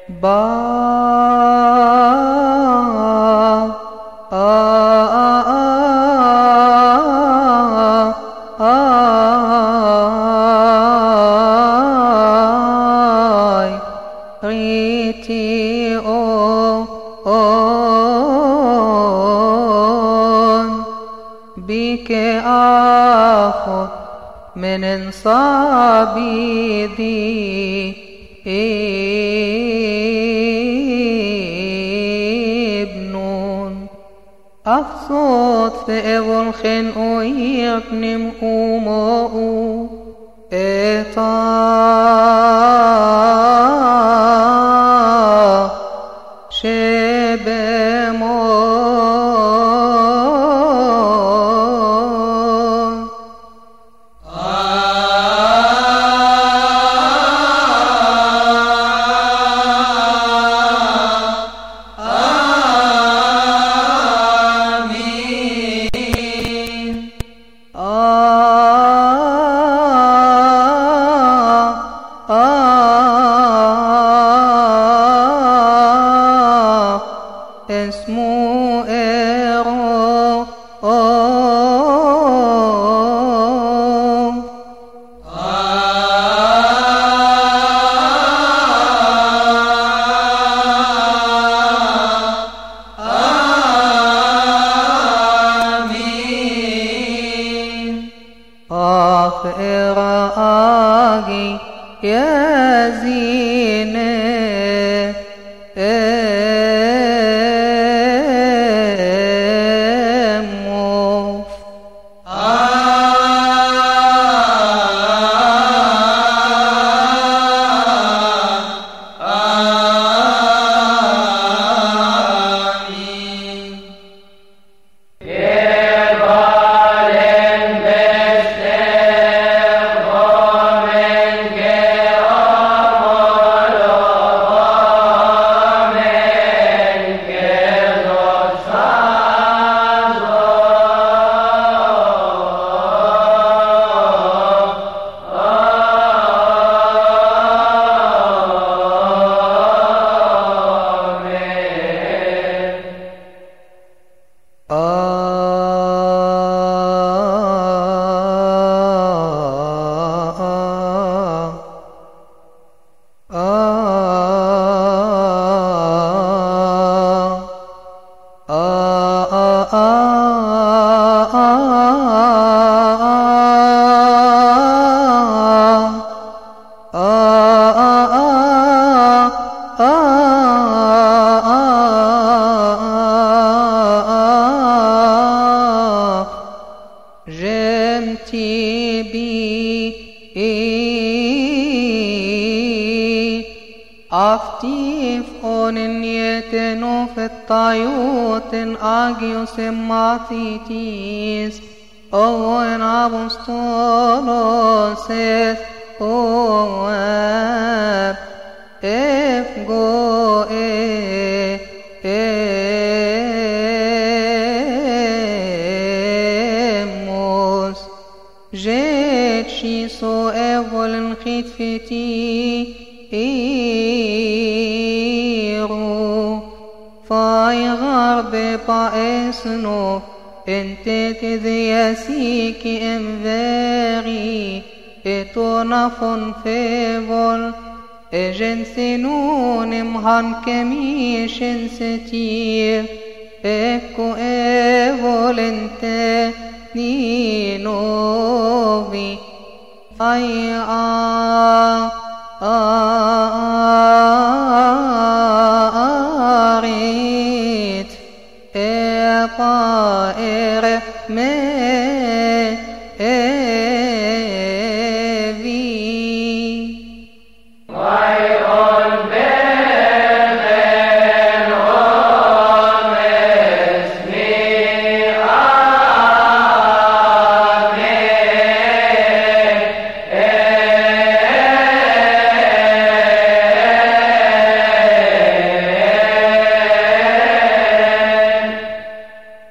با ريتي بك آخذ من انصابي ذي ابنون أقصد في أبرخن ويبنم أمو إطا شبمون اسمو إيرو آمين آخر آجي يا زينة جمتي بي أفتيف أون يتنو في الطيوت آجيوس ماثيتيس أون أبسطولوس أواب إفقو جيت شي سو اول خطفتي ايرو فاي غرب باسنو انت تذياسيك امذاري اتونفن فيبول اجن سنون مهان كميشن ستير اكو ايبول انت نينوبي أي آريت